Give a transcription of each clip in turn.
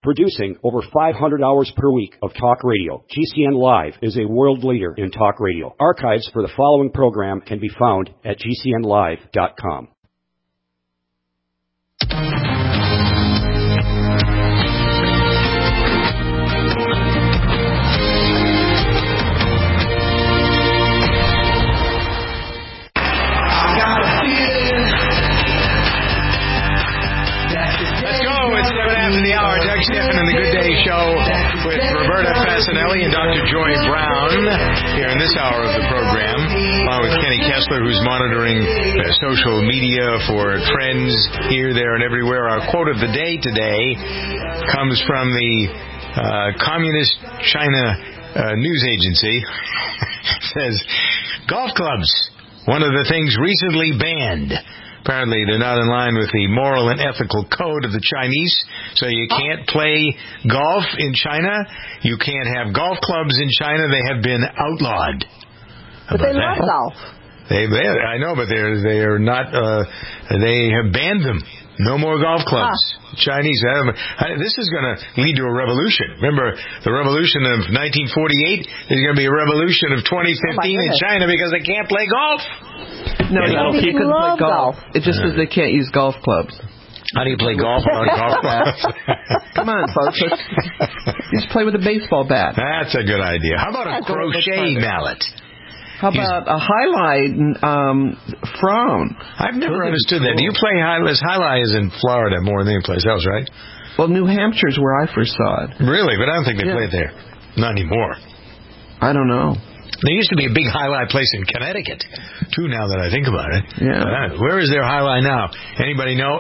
Producing over 500 hours per week of talk radio, GCN Live is a world leader in talk radio. Archives for the following program can be found at GCNlive.com. Stephan and the Good Day Show with Roberta Fascinelli and Dr. Joy Brown here in this hour of the program, along with Kenny Kessler, who's monitoring social media for trends here, there, and everywhere. Our quote of the day today comes from the Communist China news agency. It says, golf clubs, one of the things recently banned. Apparently, they're not in line with the moral and ethical code of the Chinese, so you can't play golf in China. You can't have golf clubs in China. They have been outlawed. But they love golf. I know, but they are not. They have banned them. No more golf clubs. Chinese. This is going to lead to a revolution. Remember, the revolution of 1948? There's going to be a revolution of 2015 in China because they can't play golf. No, you can play golf. It just says they can't use golf clubs. How do you play golf without golf clubs? Come on, folks. You just play with a baseball bat. That's a good idea. How about a crochet mallet? How about a highlight frown? I've never understood that. Do you play highlights? Highlight is in Florida more than any place else, right? Well, New Hampshire's where I first saw it. Really? But I don't think they play it there. Not anymore. I don't know. There used to be a big highlight place in Connecticut, too, now that I think about it. Yeah. Where is their highlight now? Anybody know?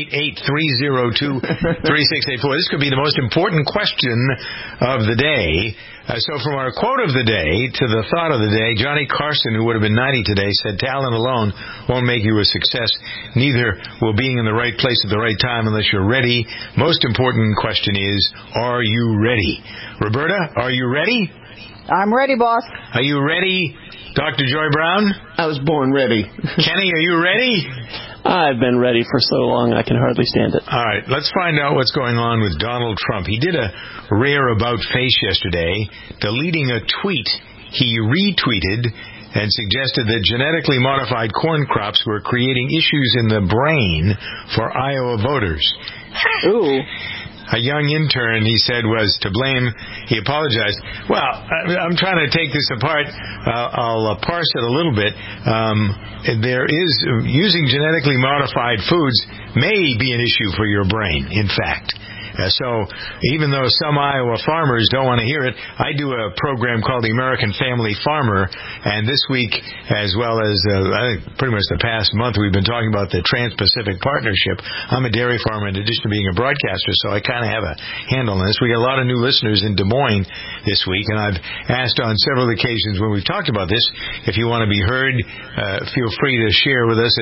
888-302-3684. This could be the most important question of the day. So from our quote of the day to the thought of the day, Johnny Carson, who would have been 90 today, said, talent alone won't make you a success. Neither will being in the right place at the right time unless you're ready. Most important question is, are you ready? Roberta, are you ready? I'm ready, boss. Are you ready, Dr. Joy Brown? I was born ready. Kenny, are you ready? I've been ready for so long I can hardly stand it. All right, let's find out what's going on with Donald Trump. He did a rare about-face yesterday, deleting a tweet he retweeted and suggested that genetically modified corn crops were creating issues in the brain for Iowa voters. Ooh. A young intern, he said, was to blame. He apologized. Well, I'm trying to take this apart. I'll parse it a little bit. There is, using genetically modified foods may be an issue for your brain, in fact. So even though some Iowa farmers don't want to hear it, I do a program called the American Family Farmer, and this week, as well as I think pretty much the past month, we've been talking about the Trans-Pacific Partnership. I'm a dairy farmer in addition to being a broadcaster, so I kind of have a handle on this. We got a lot of new listeners in Des Moines this week, and I've asked on several occasions when we've talked about this, if you want to be heard, feel free to share with us at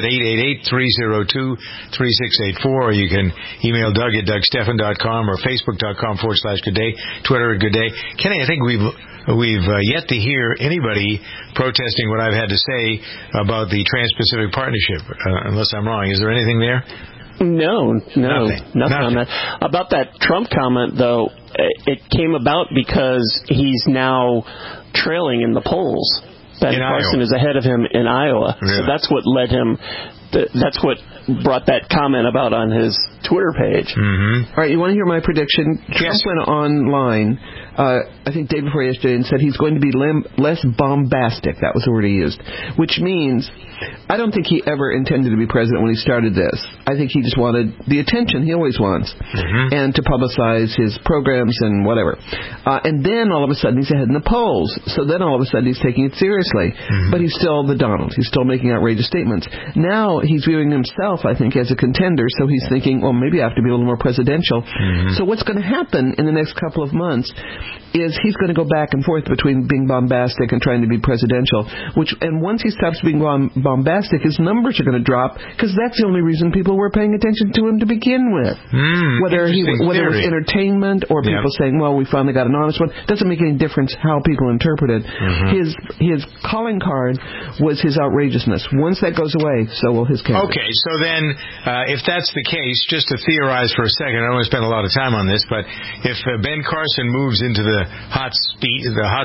888-302-3684, or you can email Doug at DougStephan.com or Facebook.com/Good Day, Twitter at Good Day. Kenny, I think we've yet to hear anybody protesting what I've had to say about the Trans-Pacific Partnership, unless I'm wrong. Is there anything there? No, nothing on that. About that Trump comment, though, it came about because he's now trailing in the polls. Ben Carson is ahead of him in Iowa. Really? So that's what led him. That's what brought that comment about on his Twitter page. Mm-hmm. All right, you want to hear my prediction? Trump went online, I think day before yesterday, and said he's going to be less bombastic. That was the word he used. Which means, I don't think he ever intended to be president when he started this. I think he just wanted the attention he always wants, and to publicize his programs and whatever. And then all of a sudden he's ahead in the polls. So then all of a sudden he's taking it seriously. But he's still the Donald. He's still making outrageous statements. Now he's viewing himself, I think, as a contender, so he's thinking, well, maybe I have to be a little more presidential. So what's going to happen in the next couple of months is he's going to go back and forth between being bombastic and trying to be presidential. And once he stops being bombastic, his numbers are going to drop because that's the only reason people were paying attention to him to begin with. Whether it was entertainment or people saying, "Well, we finally got an honest one," doesn't make any difference how people interpret it. His calling card was his outrageousness. Once that goes away, so will his candidate. Okay, so then if that's the case, just to theorize for a second, I don't want to spend a lot of time on this, but if Ben Carson moves into the hot seat,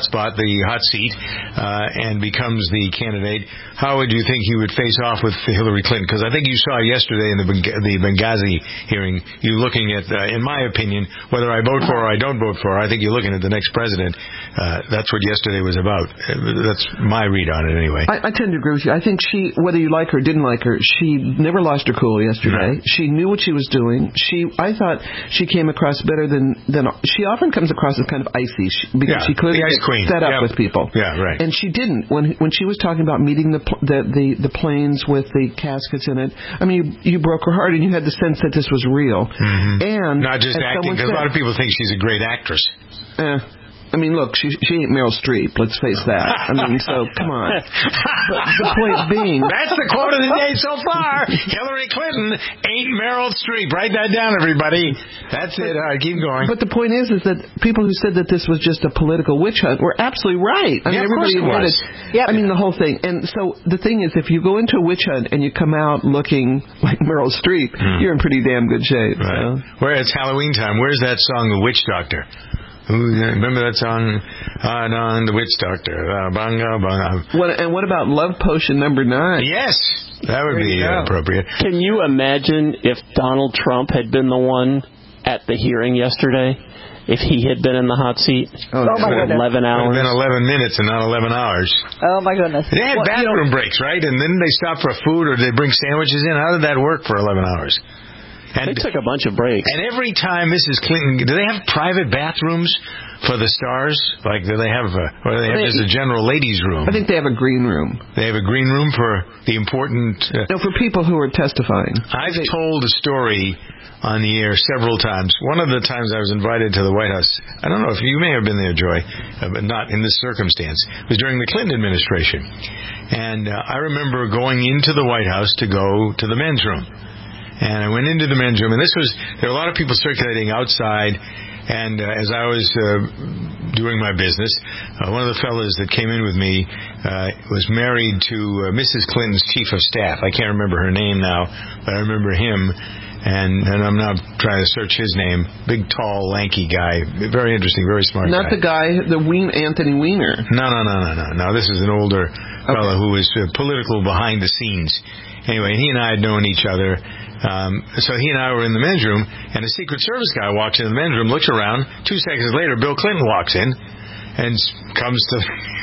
and becomes the candidate, how would you think he would face off with Hillary Clinton? Because I think you saw yesterday in the Benghazi hearing, you looking at, in my opinion, whether I vote for her or I don't vote for her, I think you're looking at the next president. That's what yesterday was about. That's my read on it anyway. I tend to agree with you. I think she, whether you like her or didn't like her, she never lost her cool yesterday. No. She knew what she was doing. I thought she came across better than she often comes across as kind of icy because she clearly set up with people. Yeah, right. And she didn't when she was talking about meeting the planes with the caskets in it. I mean, you broke her heart, and you had the sense that this was real. And not just acting, because a lot of people think she's a great actress. I mean, look, she ain't Meryl Streep. Let's face that. I mean, so come on. But the point being, that's the quote of the day so far. Hillary Clinton ain't Meryl Streep. Write that down, everybody. That's it. All right, keep going. But the point is that people who said that this was just a political witch hunt were absolutely right. I mean, everybody admitted. I mean, the whole thing. And so the thing is, if you go into a witch hunt and you come out looking like Meryl Streep, you're in pretty damn good shape. Right. Where it's Halloween time. Where's that song, The Witch Doctor? Remember that song, on The Witch Doctor? And what about Love Potion number 9? Yes, that would be appropriate. Can you imagine if Donald Trump had been the one at the hearing yesterday? If he had been in the hot seat? Oh my goodness. 11 hours. It would have been 11 minutes and not 11 hours. Oh, my goodness. They had bathroom breaks, right? And then they stopped for food, or they bring sandwiches in. How did that work for 11 hours? And they took a bunch of breaks. And every time Mrs. Clinton, do they have private bathrooms for the stars? Like, do they have there's a general ladies' room? I think they have a green room. They have a green room for the important... no, for people who are testifying. I've told a story on the air several times. One of the times I was invited to the White House, I don't know if you may have been there, Joy, but not in this circumstance. It was during the Clinton administration. And I remember going into the White House to go to the men's room. And I went into the men's room, and there were a lot of people circulating outside, and as I was doing my business, one of the fellows that came in with me was married to Mrs. Clinton's chief of staff. I can't remember her name now, but I remember him, and I'm now trying to search his name. Big, tall, lanky guy. Very interesting, very smart guy. Not the guy, Anthony Weiner. No. This is an older fellow who was political behind the scenes. Anyway, he and I had known each other. So he and I were in the men's room, and a Secret Service guy walks into the men's room, looks around. 2 seconds later, Bill Clinton walks in and comes to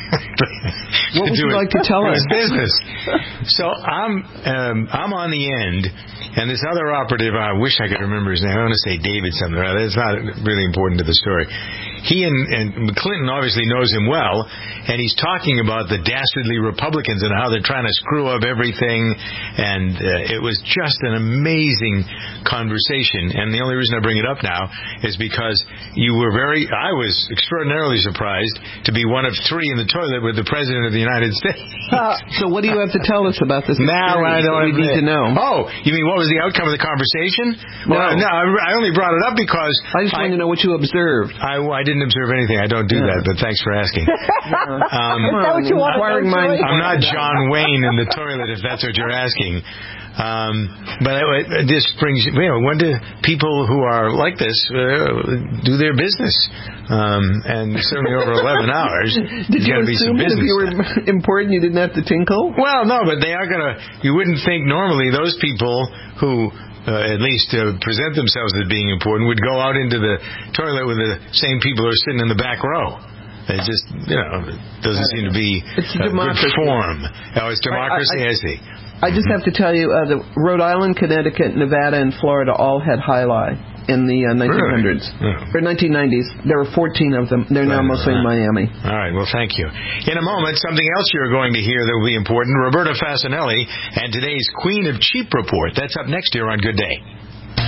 what would you like to tell us? Business. So I'm on the end, and this other operative, I wish I could remember his name. I want to say David something. It's not really important to the story. He and Clinton obviously knows him well, and he's talking about the dastardly Republicans and how they're trying to screw up everything, and it was just an amazing conversation. And the only reason I bring it up now is because I was extraordinarily surprised to be one of 3 in the toilet with the President of the United States. So what do you have to tell us about this experience? Now I don't need to know. Oh, you mean what was the outcome of the conversation? No, I only brought it up because I just wanted to know what you observed. I didn't observe anything. I don't do that, but thanks for asking. Is that what you want to know? I'm not John Wayne in the toilet, if that's what you're asking. But this brings, when do people who are like this do their business? And certainly over 11 hours, Did you assume that if you were important, you didn't have to tinkle? Well, no, but they are going to, you wouldn't think normally those people who at least present themselves as being important would go out into the toilet with the same people who are sitting in the back row. It just, doesn't seem to be a good form. Oh, it's democracy, I see. I just have to tell you, the Rhode Island, Connecticut, Nevada, and Florida all had Jai Alai in the 1900s. Really? Or 1990s. There were 14 of them. They're now mostly in Miami. All right, well, thank you. In a moment, something else you're going to hear that will be important, Roberta Fasanelli and today's Queen of Cheap Report. That's up next here on Good Day.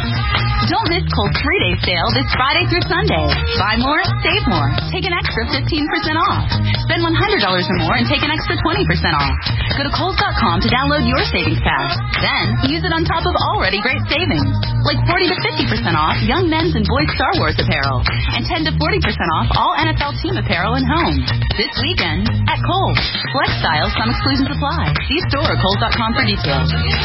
Don't miss Kohl's 3-day sale this Friday through Sunday. Buy more, save more. Take an extra 15% off. Spend $100 or more and take an extra 20% off. Go to Kohl's.com to download your savings pass. Then use it on top of already great savings. Like 40 to 50% off young men's and boys' Star Wars apparel. And 10 to 40% off all NFL team apparel and home. This weekend at Kohl's. Flex styles, some exclusions apply. See store or Kohl's.com for details.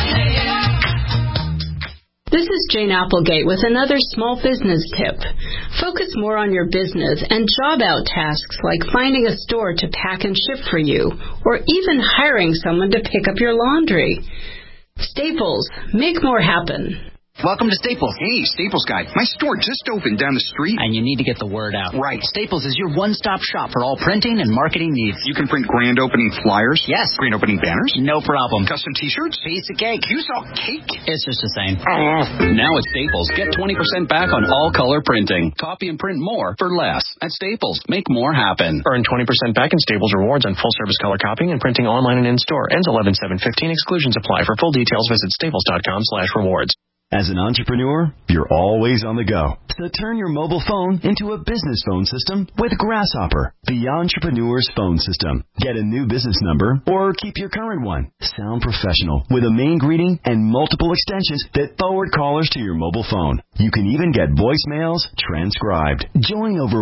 This is Jane Applegate with another small business tip. Focus more on your business and job out tasks like finding a store to pack and ship for you, or even hiring someone to pick up your laundry. Staples, make more happen. Welcome to Staples. Hey, Staples guy. My store just opened down the street. And you need to get the word out. Right. Staples is your one-stop shop for all printing and marketing needs. You can print grand opening flyers? Yes. Grand opening banners? No problem. Custom t-shirts? Piece of cake. You saw cake? It's just the same. Now at Staples, get 20% back on all color printing. Copy and print more for less. At Staples, make more happen. Earn 20% back in Staples rewards on full-service color copying and printing online and in-store. Ends 11/7/15. Exclusions apply. For full details, visit staples.com/rewards. As an entrepreneur, you're always on the go. So turn your mobile phone into a business phone system with Grasshopper, the entrepreneur's phone system. Get a new business number or keep your current one. Sound professional with a main greeting and multiple extensions that forward callers to your mobile phone. You can even get voicemails transcribed. Join over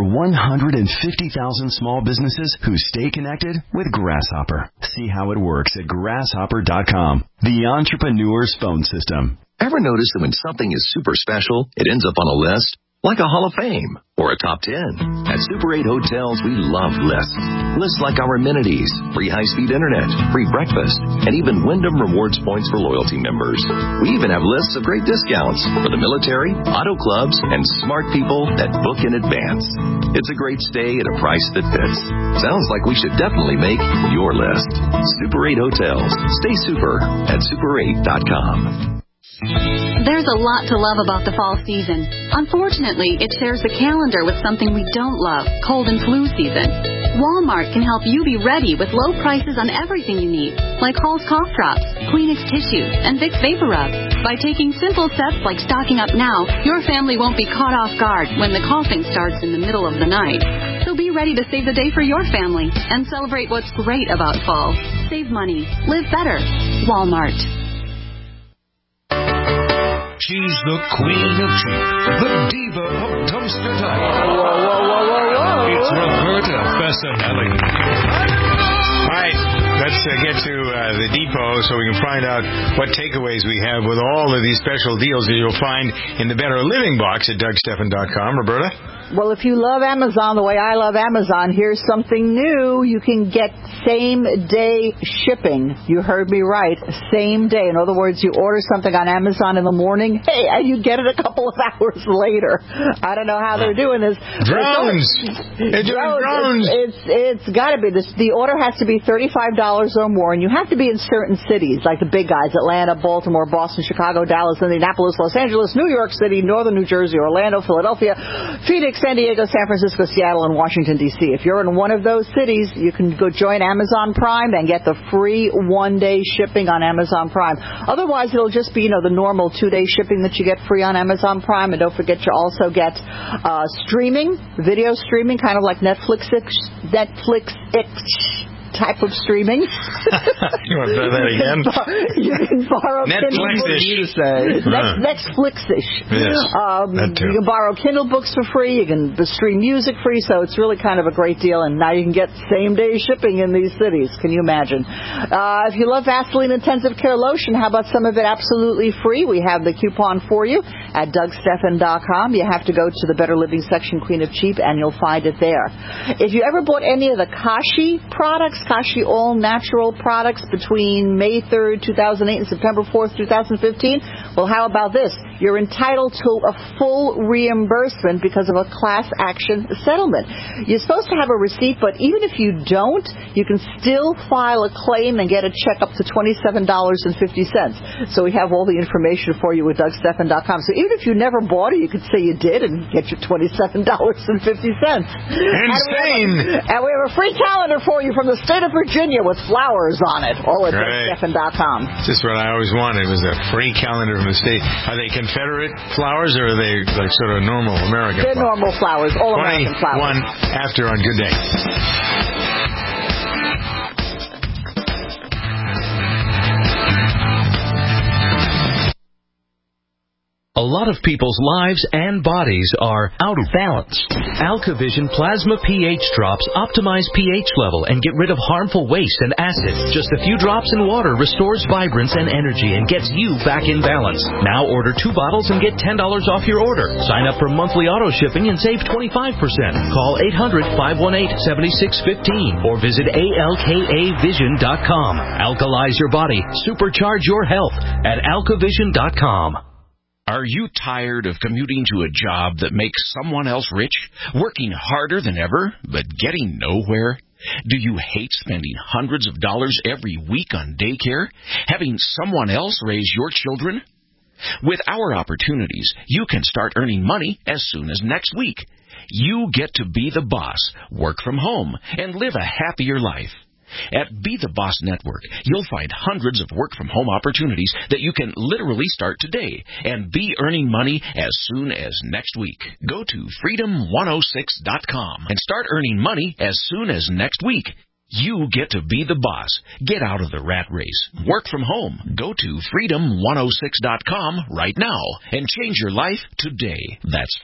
150,000 small businesses who stay connected with Grasshopper. See how it works at grasshopper.com, the entrepreneur's phone system. Ever notice that when something is super special, it ends up on a list? Like a Hall of Fame or a top 10. At Super 8 Hotels, we love lists. Lists like our amenities, free high-speed internet, free breakfast, and even Wyndham Rewards points for loyalty members. We even have lists of great discounts for the military, auto clubs, and smart people that book in advance. It's a great stay at a price that fits. Sounds like we should definitely make your list. Super 8 Hotels. Stay super at super8.com. There's a lot to love about the fall season. Unfortunately, it shares the calendar with something we don't love, cold and flu season. Walmart can help you be ready with low prices on everything you need, like Hall's Cough Drops, Kleenex tissues, and Vicks Vapor Rub. By taking simple steps like stocking up now, your family won't be caught off guard when the coughing starts in the middle of the night. So be ready to save the day for your family and celebrate what's great about fall. Save money. Live better. Walmart. She's the queen of cheap, the diva of dumpster diving. Whoa. It's Roberta Fessinelli. All right, let's get to the depot so we can find out what takeaways we have with all of these special deals that you'll find in the Better Living box at DougStephan.com. Roberta? Well, if you love Amazon the way I love Amazon, here's something new. You can get same-day shipping. You heard me right. Same day. In other words, you order something on Amazon in the morning, hey, and you get it a couple of hours later. I don't know how they're doing this. Drones! They're doing drones! It's got to be. The order has to be $35 or more, and you have to be in certain cities, like the big guys, Atlanta, Baltimore, Boston, Chicago, Dallas, Indianapolis, Los Angeles, New York City, Northern New Jersey, Orlando, Philadelphia, Phoenix, San Diego, San Francisco, Seattle, and Washington, D.C. If you're in one of those cities, you can go join Amazon Prime and get the free one-day shipping on Amazon Prime. Otherwise, it'll just be, the normal 2-day shipping that you get free on Amazon Prime. And don't forget, you also get streaming, video streaming, kind of like Netflix type of streaming. You want to try that again? You can borrow Netflix-ish. Netflix-ish. Yes, that too. You can borrow Kindle books for free. You can stream music free. So it's really kind of a great deal. And now you can get same-day shipping in these cities. Can you imagine? If you love Vaseline Intensive Care Lotion, how about some of it absolutely free? We have the coupon for you at DougStephan.com. You have to go to the Better Living section, Queen of Cheap, and you'll find it there. If you ever bought any of the Kashi products, Kashi all-natural products between May 3rd, 2008 and September 4th, 2015, well, how about this? You're entitled to a full reimbursement because of a class action settlement. You're supposed to have a receipt, but even if you don't, you can still file a claim and get a check up to $27.50. So we have all the information for you at DougStephan.com. So even if you never bought it, you could say you did and get your $27.50. Insane! And we have a free calendar for you from the state of Virginia with flowers on it, all at DougStephan.com. Just what I always wanted was a free calendar from the state. They can Confederate flowers, or are they like sort of normal American flowers? They're normal flowers, all American flowers. 21 after on Good Day. A lot of people's lives and bodies are out of balance. AlkaVision Plasma pH drops optimize pH level and get rid of harmful waste and acid. Just a few drops in water restores vibrance and energy and gets you back in balance. Now order 2 bottles and get $10 off your order. Sign up for monthly auto shipping and save 25%. Call 800-518-7615 or visit alkavision.com. Alkalize your body. Supercharge your health at alkavision.com. Are you tired of commuting to a job that makes someone else rich, working harder than ever, but getting nowhere? Do you hate spending hundreds of dollars every week on daycare, having someone else raise your children? With our opportunities, you can start earning money as soon as next week. You get to be the boss, work from home, and live a happier life. At Be the Boss Network, you'll find hundreds of work-from-home opportunities that you can literally start today and be earning money as soon as next week. Go to freedom106.com and start earning money as soon as next week. You get to be the boss. Get out of the rat race. Work from home. Go to freedom106.com right now and change your life today. That's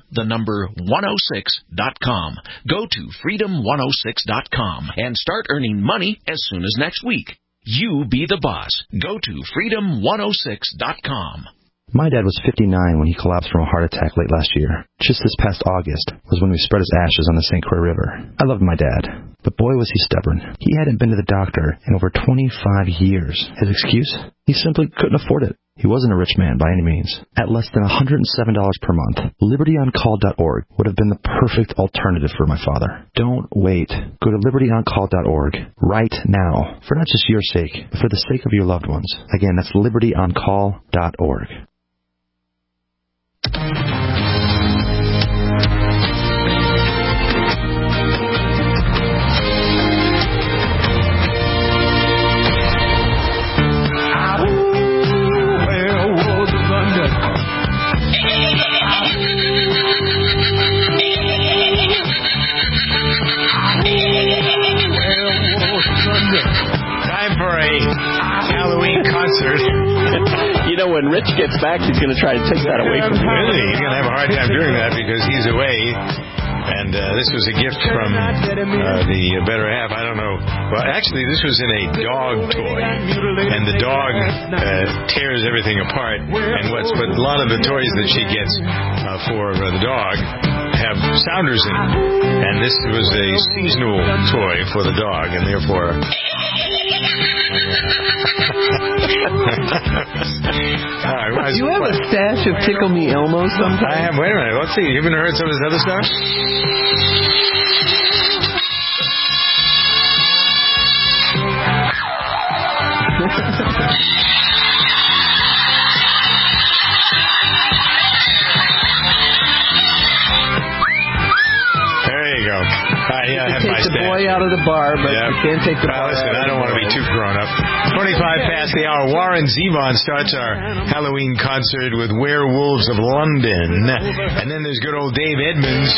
freedom106.com. Go to freedom106.com and start earning money as soon as next week. You be the boss. Go to freedom106.com. My dad was 59 when he collapsed from a heart attack late last year. Just this past August was when we spread his ashes on the St. Croix River. I loved my dad, but boy was he stubborn. He hadn't been to the doctor in over 25 years. His excuse? He simply couldn't afford it. He wasn't a rich man by any means. At less than $107 per month, LibertyOnCall.org would have been the perfect alternative for my father. Don't wait. Go to LibertyOnCall.org right now, for not just your sake, but for the sake of your loved ones. Again, that's LibertyOnCall.org. Time for a Halloween concert. You know, when Rich gets back, he's going to try to take that away from him. Really? He's going to have a hard time doing that because he's away. And this was a gift from the better half. I don't know. Well, actually, this was in a dog toy. And the dog tears everything apart. And but a lot of the toys that she gets for the dog have sounders in them. And this was a seasonal toy for the dog, and therefore... Do you have a stash of Tickle Me Elmo sometimes? I have. Wait a minute. Let's see. You haven't heard some of this other stuff? There you go. I have my take the stash. boy out of the bar, but you can't take the bar listen, out. I don't want to be too grown up. 25 past the hour. Warren Zevon starts our Halloween concert with Werewolves of London. And then there's good old Dave Edmunds.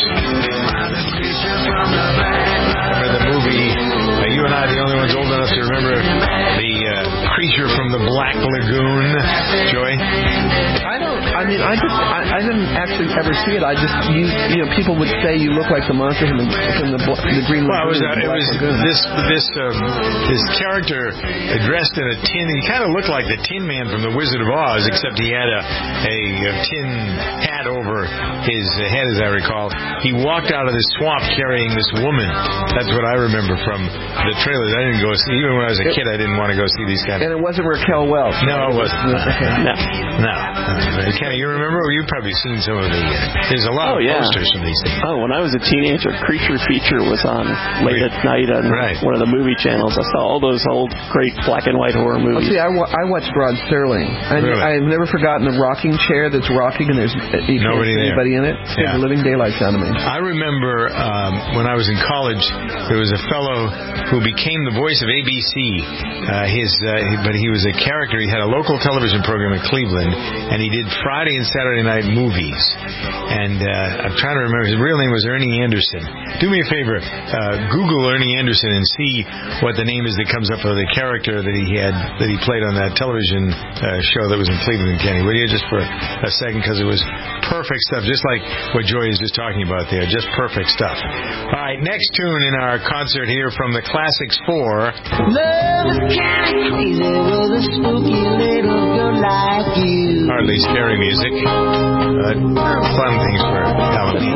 Remember the movie, you and I are the only ones old enough to remember the Creature from the Black Lagoon. Joy? I didn't actually ever see it. I just people would say you look like the monster from the Green Lagoon. Well, it was this character dressed in a tin. He kind of looked like the Tin Man from the Wizard of Oz, except he had a tin hat over his head, as I recall. He walked out of this swamp carrying this woman. That's what I remember from the trailers. I didn't go see. Even when I was a kid, I didn't want to go see these kind of. And it wasn't Raquel Welch. No, it wasn't. No. Kenny, you remember? You've probably seen some of the. There's a lot of posters from these things. Oh, when I was a teenager, Creature Feature was on late at night on one of the movie channels. I saw all those old, great black and white horror movies. See, I watched Rod Serling. Really? I've never forgotten the rocking chair that's rocking, and there's nobody anybody in it. Scared the living daylights out of me. I remember when I was in college, there was a fellow who became the voice of ABC. But he was a character. He had a local television program in Cleveland, and he did Friday and Saturday night movies. And I'm trying to remember. His real name was Ernie Anderson. Do me a favor. Google Ernie Anderson and see what the name is that comes up for the character that he played on that television show that was in Cleveland, Kenny. Will you just for a second, because it was perfect stuff, just like what Joy is just talking about there. Just perfect stuff. All right, next tune in our concert here from the Classics 4. Love is kind of crazy with a spooky little girl like you. Hardly scary music. Fun things for Halloween.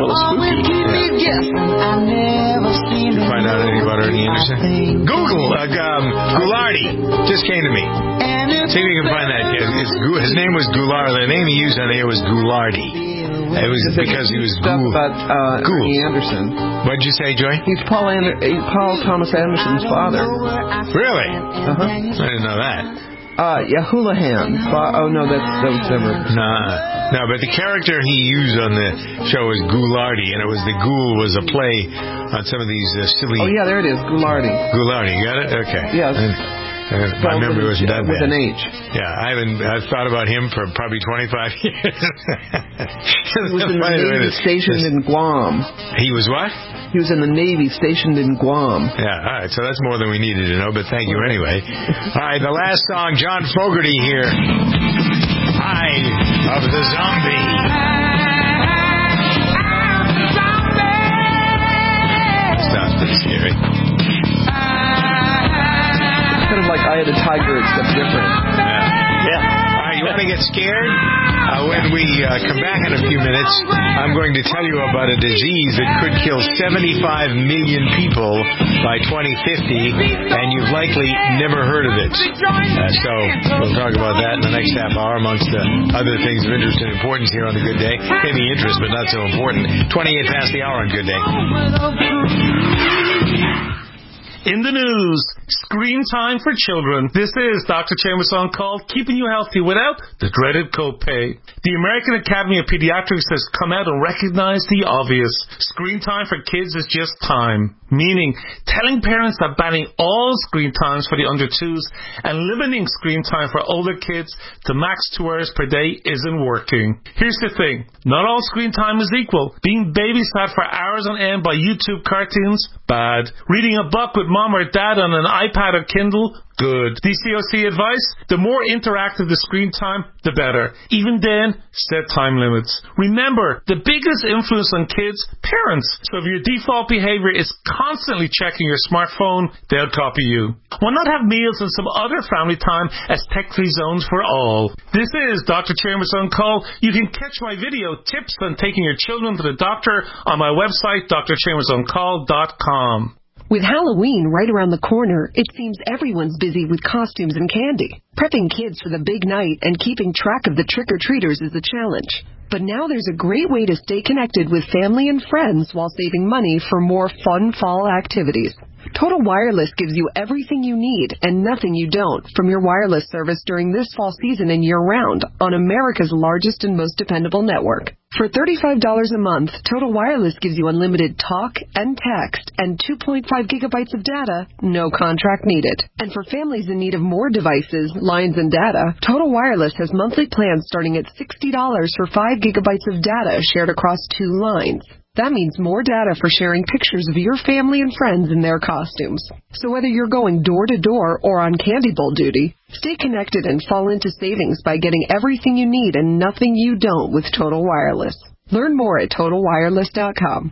Did you find out anything about Ernie Anderson? Google Ghoulardi just came to me. See if you can find that. His name was Goulart. The name he used on the air was Ghoulardi. It was because he was Ernie Anderson. What'd you say, Joy? He's Paul Thomas Anderson's father. Really? I didn't know that. Houlihan. Oh no, that was never. No, but the character he used on the show was Ghoulardi, and it was the Ghoul was a play on some of these silly. Oh yeah, there it is, Ghoulardi. Ghoulardi, you got it? Okay. Yes. My memory wasn't that bad. With an H. Yeah, I've thought about him for probably 25 years. He was in the Navy stationed in Guam. He was what? He was in the Navy stationed in Guam. Yeah, all right, so that's more than we needed to know, but thank you anyway. All right, the last song, John Fogerty here. Eye of the Zombie. Sounds pretty scary. Kind of like Eye of the Tiger, except different. Yeah. All right, you want to get scared? When we come back in a few minutes, I'm going to tell you about a disease that could kill 75 million people by 2050, and you've likely never heard of it. So we'll talk about that in the next half hour, amongst other things of interest and importance here on The Good Day. Maybe interest, but not so important. 28 past the hour on Good Day. In the news, screen time for children. This is Dr. Chambers on Call, keeping you healthy without the dreaded copay. The American Academy of Pediatrics has come out and recognized the obvious. Screen time for kids is just time. Meaning, telling parents that banning all screen times for the under 2s and limiting screen time for older kids to max 2 hours per day isn't working. Here's the thing. Not all screen time is equal. Being babysat for hours on end by YouTube cartoons? Bad. Reading a book with mom or dad on an iPad or Kindle? Good. DCOC advice? The more interactive the screen time, the better. Even then, set time limits. Remember, the biggest influence on kids, parents. So if your default behavior is constantly checking your smartphone, they'll copy you. Why not have meals and some other family time as tech-free zones for all? This is Dr. Chambers on Call. You can catch my video tips on taking your children to the doctor on my website, drchambersoncall.com. With Halloween right around the corner, it seems everyone's busy with costumes and candy. Prepping kids for the big night and keeping track of the trick-or-treaters is a challenge. But now there's a great way to stay connected with family and friends while saving money for more fun fall activities. Total Wireless gives you everything you need and nothing you don't from your wireless service during this fall season and year-round on America's largest and most dependable network. For $35 a month, Total Wireless gives you unlimited talk and text and 2.5 gigabytes of data, no contract needed. And for families in need of more devices, lines, and data, Total Wireless has monthly plans starting at $60 for 5 gigabytes of data shared across 2 lines. That means more data for sharing pictures of your family and friends in their costumes. So whether you're going door to door or on candy bowl duty, stay connected and fall into savings by getting everything you need and nothing you don't with Total Wireless. Learn more at TotalWireless.com.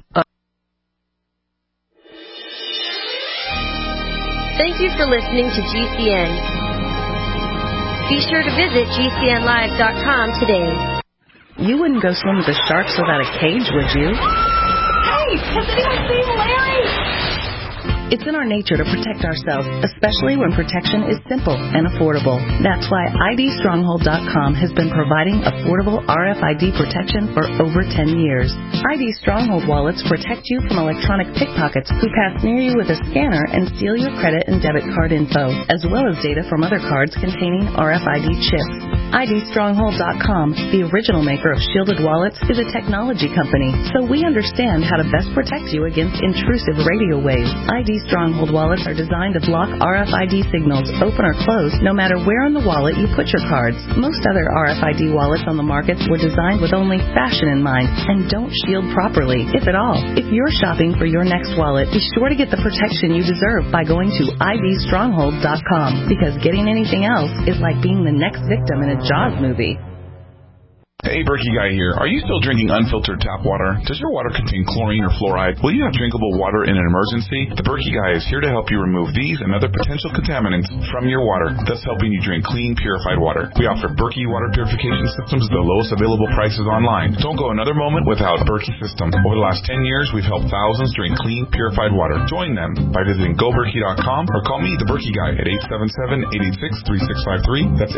Thank you for listening to GCN. Be sure to visit GCNlive.com today. You wouldn't go swim with the sharks without a cage, would you? Hey, has anyone seen Larry? It's in our nature to protect ourselves, especially when protection is simple and affordable. That's why IDStronghold.com has been providing affordable RFID protection for over 10 years. ID Stronghold wallets protect you from electronic pickpockets who pass near you with a scanner and steal your credit and debit card info, as well as data from other cards containing RFID chips. IDStronghold.com, the original maker of shielded wallets, is a technology company, so we understand how to best protect you against intrusive radio waves. ID Stronghold wallets are designed to block RFID signals, open or close, no matter where in the wallet you put your cards. Most other RFID wallets on the market were designed with only fashion in mind and don't shield properly, if at all. If you're shopping for your next wallet, be sure to get the protection you deserve by going to IDStronghold.com, because getting anything else is like being the next victim in a Jaws movie. Hey, Berkey Guy here. Are you still drinking unfiltered tap water? Does your water contain chlorine or fluoride? Will you have drinkable water in an emergency? The Berkey Guy is here to help you remove these and other potential contaminants from your water, thus helping you drink clean, purified water. We offer Berkey water purification systems at the lowest available prices online. Don't go another moment without a Berkey system. Over the last 10 years, we've helped thousands drink clean, purified water. Join them by visiting GoBerkey.com or call me, the Berkey Guy, at 877-886-3653. That's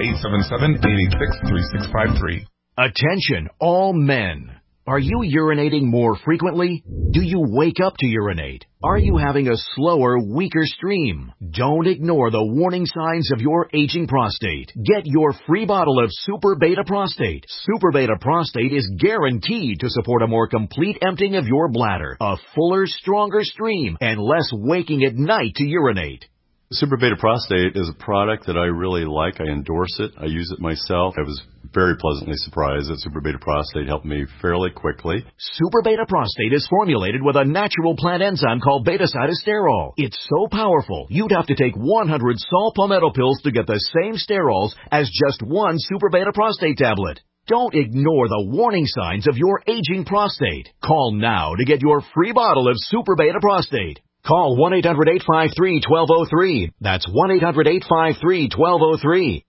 877-886-3653. Attention, all men. Are you urinating more frequently? Do you wake up to urinate? Are you having a slower, weaker stream? Don't ignore the warning signs of your aging prostate. Get your free bottle of Super Beta Prostate. Super Beta Prostate is guaranteed to support a more complete emptying of your bladder, a fuller, stronger stream, and less waking at night to urinate. Super Beta Prostate is a product that I really like. I endorse it. I use it myself. I was very pleasantly surprised that Super Beta Prostate helped me fairly quickly. Super Beta Prostate is formulated with a natural plant enzyme called beta-cytosterol. It's so powerful, you'd have to take 100 saw palmetto pills to get the same sterols as just one Super Beta Prostate tablet. Don't ignore the warning signs of your aging prostate. Call now to get your free bottle of Super Beta Prostate. Call 1-800-853-1203. That's 1-800-853-1203.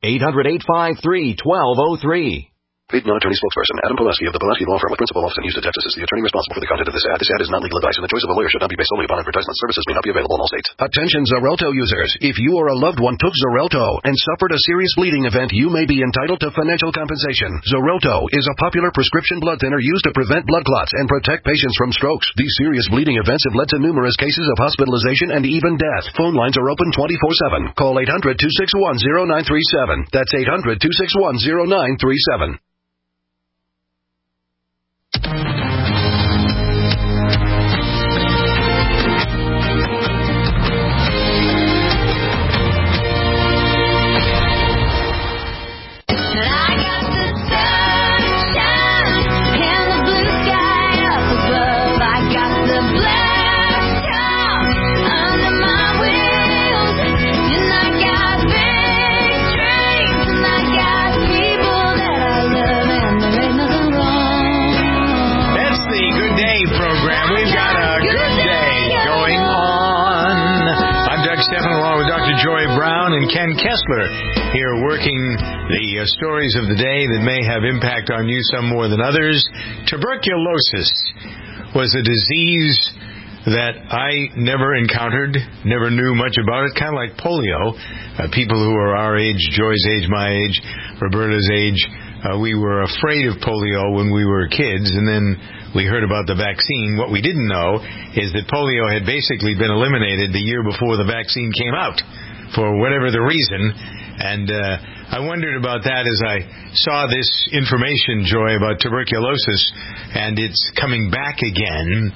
800-853-1203. Paid non-attorney spokesperson Adam Pulaski of the Pulaski Law Firm with principal office in Houston, Texas, is the attorney responsible for the content of this ad. This ad is not legal advice, and the choice of a lawyer should not be based solely upon advertisement. Services may not be available in all states. Attention Xarelto users. If you or a loved one took Xarelto and suffered a serious bleeding event, you may be entitled to financial compensation. Xarelto is a popular prescription blood thinner used to prevent blood clots and protect patients from strokes. These serious bleeding events have led to numerous cases of hospitalization and even death. Phone lines are open 24/7. Call 800-261-0937. That's 800-261-0937. Ken Kessler here working the stories of the day that may have impact on you, some more than others. Tuberculosis was a disease that I never encountered, never knew much about it, kind of like polio. People who are our age, Joy's age, my age, Roberta's age, we were afraid of polio when we were kids, and then we heard about the vaccine. What we didn't know is that polio had basically been eliminated the year before the vaccine came out, for whatever the reason, and I wondered about that as I saw this information, Joy, about tuberculosis, and it's coming back again.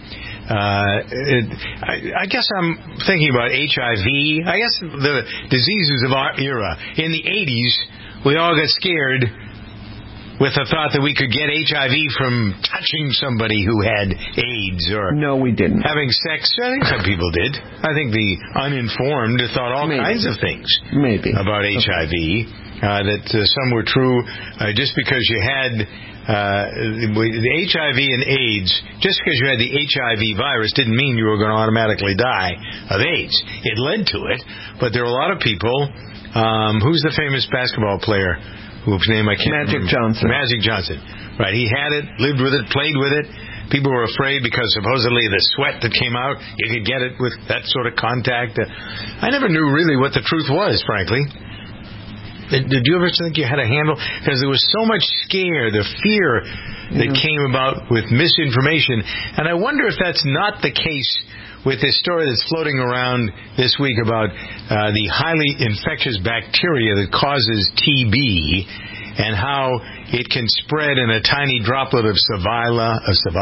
I guess I'm thinking about HIV. I guess the diseases of our era. In the 80s, we all got scared with the thought that we could get HIV from touching somebody who had AIDS or no, we didn't. Having sex. I think some people did. I think the uninformed thought all kinds of things about HIV, that some were true just because you had the HIV and AIDS. Just because you had the HIV virus didn't mean you were going to automatically die of AIDS. It led to it, but there were a lot of people. Who's the famous basketball player? Whose name I can't remember. Magic Johnson. Magic Johnson. Right. He had it, lived with it, played with it. People were afraid because supposedly the sweat that came out, you could get it with that sort of contact. I never knew really what the truth was, frankly. Did you ever think you had a handle? Because there was so much scare, the fear that came about with misinformation. And I wonder if that's not the case with this story that's floating around this week about the highly infectious bacteria that causes TB and how it can spread in a tiny droplet of saliva,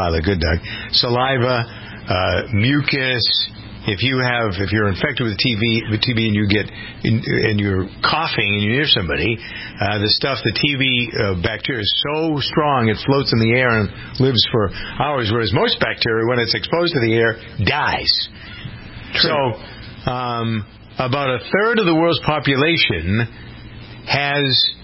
mucus. If you're infected with TB and you're coughing and you're near somebody, the TB bacteria is so strong it floats in the air and lives for hours, whereas most bacteria, when it's exposed to the air, dies. True. So, about a third of the world's population has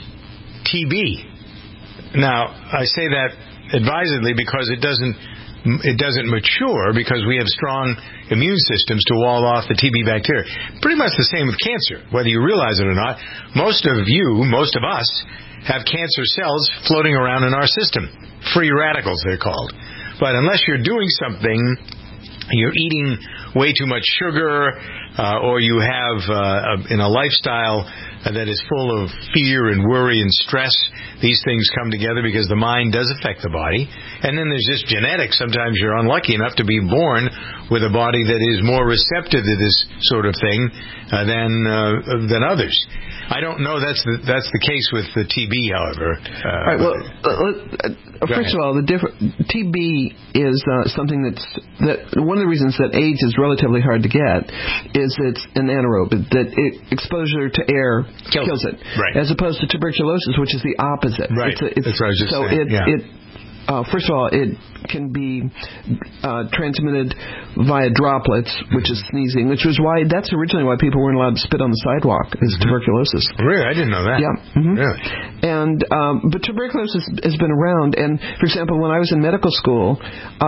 TB. Now, I say that advisedly because it doesn't mature because we have strong immune systems to wall off the TB bacteria. Pretty much the same with cancer, whether you realize it or not. Most of us, have cancer cells floating around in our system. Free radicals, they're called. But unless you're doing something, you're eating way too much sugar, or you have in a lifestyle that is full of fear and worry and stress, these things come together because the mind does affect the body. And then there's just genetics. Sometimes you're unlucky enough to be born with a body that is more receptive to this sort of thing than others. I don't know that's the case with the TB, however. All right, well, first of all, TB is something that one of the reasons that AIDS is relatively hard to get is it's an anaerobe, that exposure to air kills it, right, as opposed to tuberculosis, which is the opposite. Right. That's what I was just saying. First of all, it can be transmitted via droplets, which is sneezing, that's originally why people weren't allowed to spit on the sidewalk, is tuberculosis. Really? I didn't know that. Yeah. Mm-hmm. Really? And but tuberculosis has been around, and for example, when I was in medical school,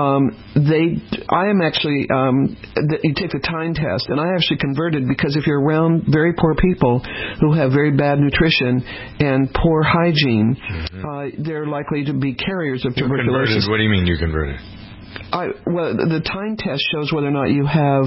you take the time test, and I actually converted because if you're around very poor people who have very bad nutrition and poor hygiene, they're likely to be carriers of tuberculosis. What do you mean you converted? Well, the time test shows whether or not you have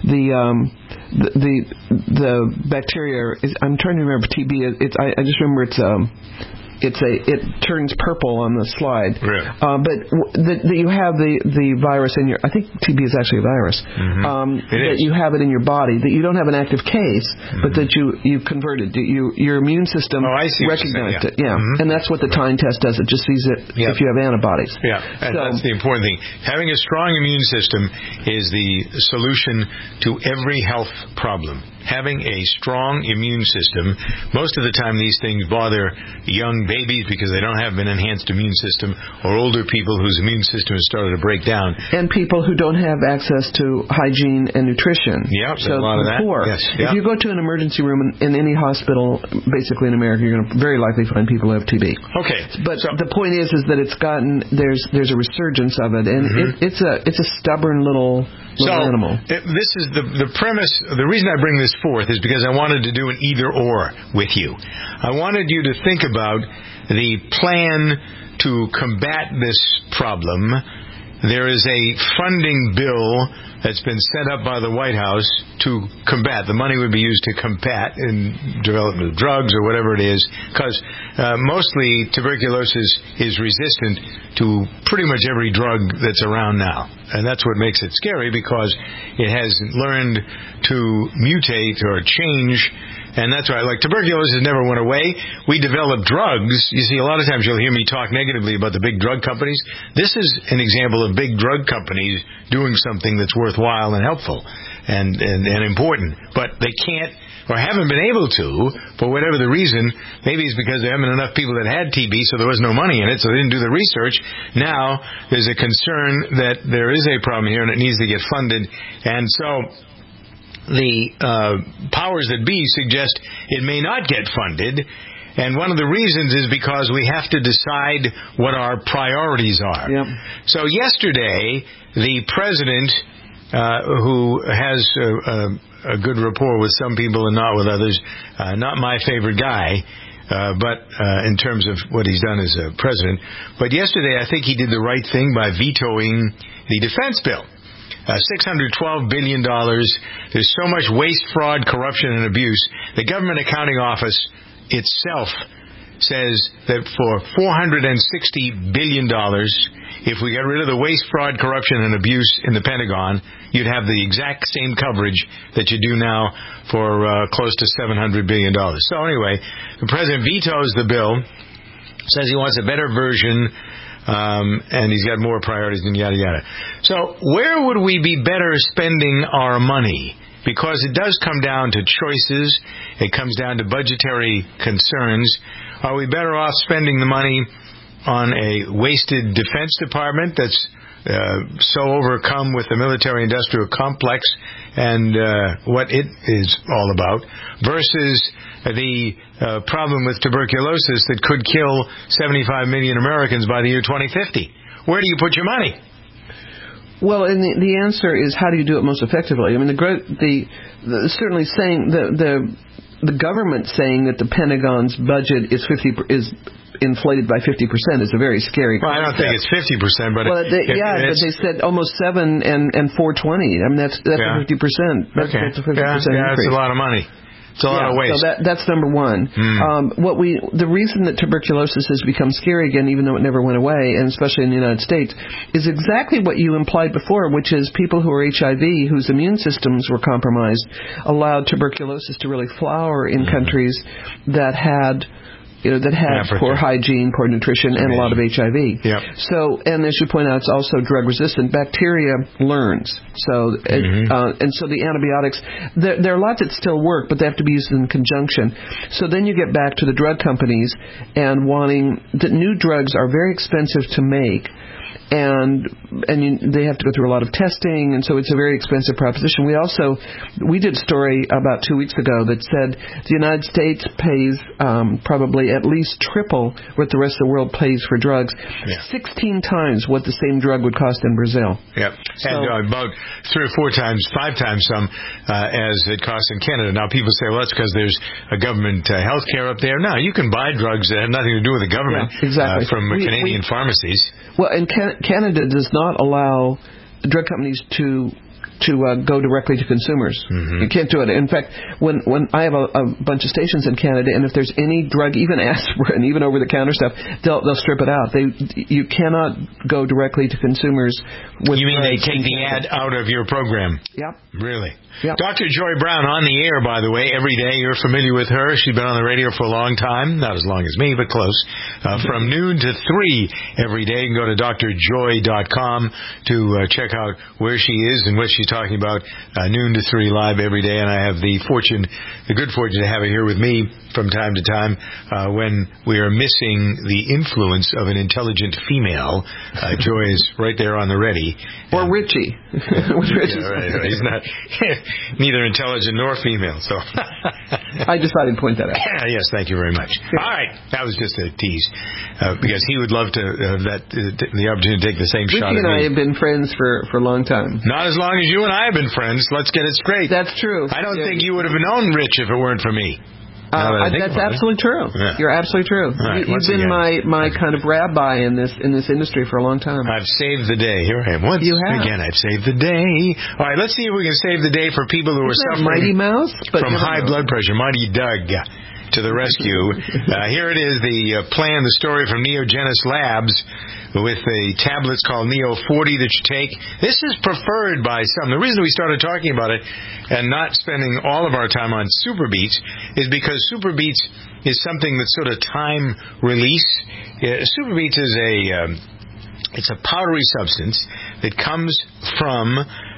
the bacteria. I'm trying to remember TB. I just remember it turns purple on the slide. Really? But that you have the virus in your. I think TB is actually a virus. That you have it in your body. That you don't have an active case, but that you converted. Your immune system recognized it. Yeah, and that's what the time test does. It just sees it if you have antibodies. Yeah, and that's the important thing. Having a strong immune system is the solution to every health problem. Having a strong immune system, most of the time these things bother young babies because they don't have an enhanced immune system, or older people whose immune system has started to break down. And people who don't have access to hygiene and nutrition. Yeah, so a lot of that. Poor. Yes. If you go to an emergency room in any hospital, basically in America, you're going to very likely find people who have TB. Okay. But the point is that it's gotten, there's a resurgence of it, and it's a stubborn little animal. This is the premise. The reason I bring this forth is because I wanted to do an either-or with you. I wanted you to think about the plan to combat this problem. There is a funding bill that's been set up by the White House to combat. The money would be used to combat in development of drugs or whatever it is, because mostly tuberculosis is resistant to pretty much every drug that's around now. And that's what makes it scary, because it has learned to mutate or change. And that's why, like, tuberculosis never went away. We developed drugs. You see, a lot of times you'll hear me talk negatively about the big drug companies. This is an example of big drug companies doing something that's worthwhile and helpful and important. But they can't or haven't been able to, for whatever the reason. Maybe it's because there haven't enough people that had TB, so there was no money in it, so they didn't do the research. Now there's a concern that there is a problem here and it needs to get funded. And so the powers that be suggest it may not get funded, and one of the reasons is because we have to decide what our priorities are. Yep. So yesterday, the president, who has a good rapport with some people and not with others, not my favorite guy, but in terms of what he's done as a president. But yesterday, I think he did the right thing by vetoing the defense bill. $612 billion. There's so much waste, fraud, corruption, and abuse. The Government Accounting Office itself says that for $460 billion, if we got rid of the waste, fraud, corruption, and abuse in the Pentagon, you'd have the exact same coverage that you do now for close to $700 billion. So anyway, the president vetoes the bill, says he wants a better version, and he's got more priorities and yada yada. So where would we be better spending our money? Because it does come down to choices. It comes down to budgetary concerns. Are we better off spending the money on a wasted Defense Department that's so overcome with the military-industrial complex and what it is all about, versus the problem with tuberculosis that could kill 75 million Americans by the year 2050? Where do you put your money? Well, and the answer is, how do you do it most effectively? I mean, certainly saying the government saying that the Pentagon's budget is inflated by 50% is a very scary. Well, I don't think it's 50%, but but they said almost 7 and 420. I mean, that's a 50%. That's a 50% increase. That's a lot of money. It's a lot of waste. So that's number one. The reason that tuberculosis has become scary again, even though it never went away, and especially in the United States, is exactly what you implied before, which is people who are HIV, whose immune systems were compromised, allowed tuberculosis to really flower in countries that had poor hygiene, poor nutrition, and a lot of HIV. Yep. So, and as you point out, it's also drug resistant. Bacteria learns. So, and so the antibiotics, there are lots that still work, but they have to be used in conjunction. So then you get back to the drug companies and wanting that new drugs are very expensive to make. And they have to go through a lot of testing, and so it's a very expensive proposition. We did a story about 2 weeks ago that said the United States pays probably at least triple what the rest of the world pays for drugs, 16 times what the same drug would cost in Brazil. Yep, and about 3 or 4 times, 5 times some as it costs in Canada. Now people say, well, that's because there's a government health care up there. No, you can buy drugs that have nothing to do with the government from Canadian pharmacies. Well, and Canada does not allow the drug companies to go directly to consumers. You can't do it. In fact, when I have a bunch of stations in Canada, and if there's any drug, even aspirin, even over-the-counter stuff, they'll strip it out. You cannot go directly to consumers. You mean they take the ad out of your program? Yep. Really? Yep. Dr. Joy Brown on the air, by the way, every day. You're familiar with her. She's been on the radio for a long time. Not as long as me, but close. From noon to 3 every day. You can go to drjoy.com to check out where she is and what she's talking about noon to 3 live every day. And I have the good fortune to have her here with me from time to time when we are missing the influence of an intelligent female. Joy is right there on the ready. Or Richie. Right. He's not neither intelligent nor female. So I decided to point that out. Yes, thank you very much. All right, that was just a tease because he would love to the opportunity to take the same shot. Richie and I have been friends for a long time. Not as long as you and I have been friends. Let's get it straight. That's true. I don't think you would have known Rich if it weren't for me. That's absolutely true. Yeah. You're absolutely true. Right, you've been my kind of rabbi in this industry for a long time. I've saved the day. Here I am. Once again, I've saved the day. All right, let's see if we can save the day for people who are suffering Mighty Mouse? from high blood pressure. Mighty Doug to the rescue. Here it is, the plan, the story from Neogenis Labs with the tablets called Neo 40 that you take. This is preferred by some. The reason we started talking about it and not spending all of our time on Super Beats is because Super Beats is something that's sort of time release. Super Beats is it's a powdery substance that comes from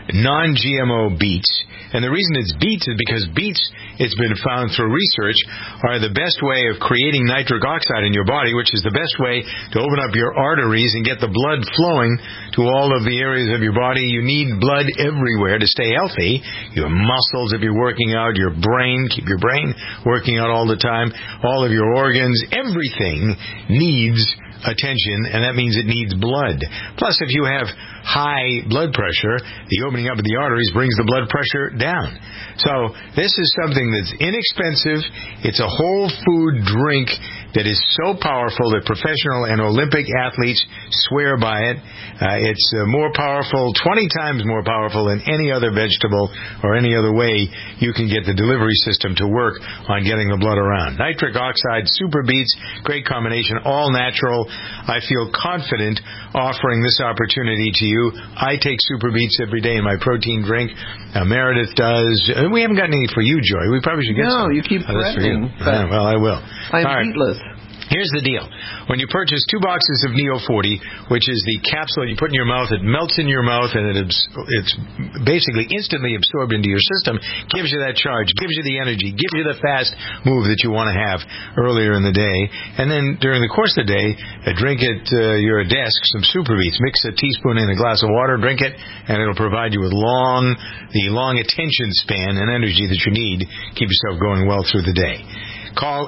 non-GMO beets. And the reason it's beets is because beets, it's been found through research, are the best way of creating nitric oxide in your body, which is the best way to open up your arteries and get the blood flowing to all of the areas of your body. You need blood everywhere to stay healthy. Your muscles, if you're working out, your brain, keep your brain working out all the time, all of your organs, everything needs attention, and that means it needs blood. Plus, if you have high blood pressure, the opening up of the arteries brings the blood pressure down. So this is something that's inexpensive. It's a whole food drink that is so powerful that professional and Olympic athletes swear by it. It's more powerful, 20 times more powerful than any other vegetable or any other way you can get the delivery system to work on getting the blood around. Nitric oxide, Super Beets, great combination, all natural. I feel confident offering this opportunity to you. I take Super Beets every day in my protein drink. Meredith does. We haven't gotten any for you, Joy. We probably should get some. No, you keep threatening. Yeah, well, I will. I'm beetless. Here's the deal. When you purchase 2 boxes of Neo 40, which is the capsule you put in your mouth, it melts in your mouth, and it's basically instantly absorbed into your system, gives you that charge, gives you the energy, gives you the fast move that you want to have earlier in the day. And then during the course of the day, drink at your desk some Super Beets. Mix a teaspoon in a glass of water, drink it, and it'll provide you with the long attention span and energy that you need to keep yourself going well through the day. Call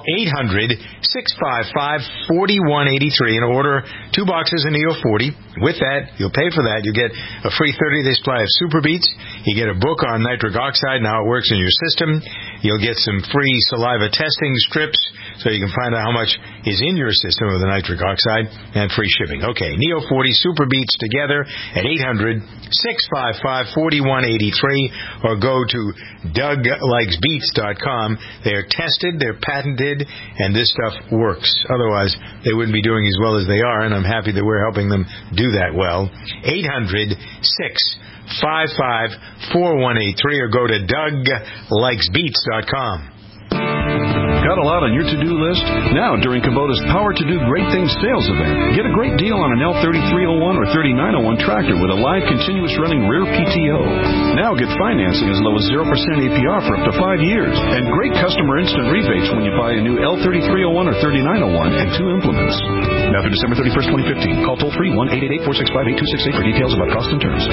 800-655-4183 and order 2 boxes of Neo 40. With that, you'll pay for that. You get a free 30-day supply of Super Beets. You get a book on nitric oxide and how it works in your system. You'll get some free saliva testing strips so you can find out how much is in your system of the nitric oxide, and free shipping. Okay, Neo 40 Super Beets together at 800-655-4183 or go to DougLikesBeets.com. They are tested, they're patented, and this stuff works. Otherwise, they wouldn't be doing as well as they are, and I'm happy that we're helping them do that well. 800-655-4183 or go to DougLikesBeets.com. Got a lot on your to-do list? Now, during Kubota's Power to Do Great Things sales event, get a great deal on an L3301 or 3901 tractor with a live continuous running rear PTO. Now get financing as low as 0% APR for up to 5 years, and great customer instant rebates when you buy a new L3301 or 3901 and 2 implements. Now through December 31st, 2015. Call toll-free 1-888-465-8268 for details about cost and terms.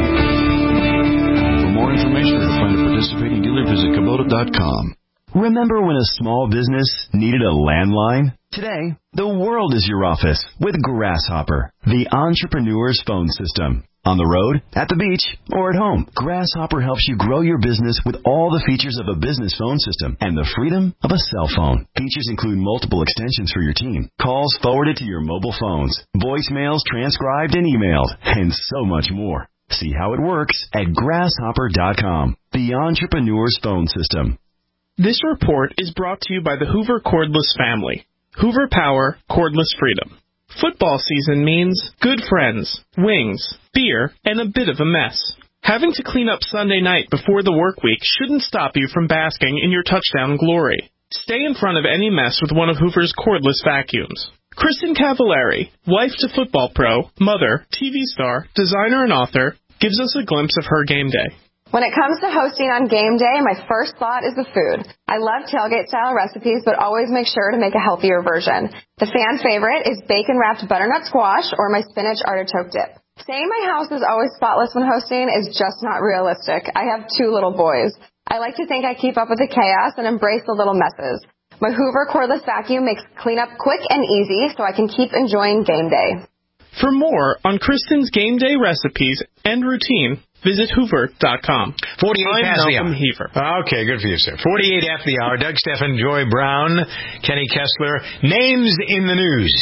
For more information or to find a participating dealer, visit Kubota.com. Remember when a small business needed a landline? Today, the world is your office with Grasshopper, the entrepreneur's phone system. On the road, at the beach, or at home, Grasshopper helps you grow your business with all the features of a business phone system and the freedom of a cell phone. Features include multiple extensions for your team, calls forwarded to your mobile phones, voicemails transcribed and emailed, and so much more. See how it works at Grasshopper.com, the entrepreneur's phone system. This report is brought to you by the Hoover Cordless family. Hoover Power, Cordless Freedom. Football season means good friends, wings, beer, and a bit of a mess. Having to clean up Sunday night before the work week shouldn't stop you from basking in your touchdown glory. Stay in front of any mess with one of Hoover's cordless vacuums. Kristen Cavallari, wife to football pro, mother, TV star, designer, and author, gives us a glimpse of her game day. When it comes to hosting on game day, my first thought is the food. I love tailgate-style recipes, but always make sure to make a healthier version. The fan favorite is bacon-wrapped butternut squash or my spinach artichoke dip. Saying my house is always spotless when hosting is just not realistic. I have 2 little boys. I like to think I keep up with the chaos and embrace the little messes. My Hoover cordless vacuum makes cleanup quick and easy so I can keep enjoying game day. For more on Kristen's game day recipes and routine, visit Hoover.com. 48 past the hour. Heaver. Okay, good for you, sir. 48 after the hour. Doug Stephan, Joy Brown, Kenny Kessler. Names in the news.